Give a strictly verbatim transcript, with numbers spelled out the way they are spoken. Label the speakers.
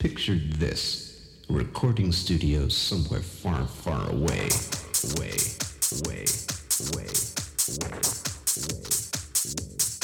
Speaker 1: Picture this. A recording studio somewhere far, far away. Away, away, away, away, away, away.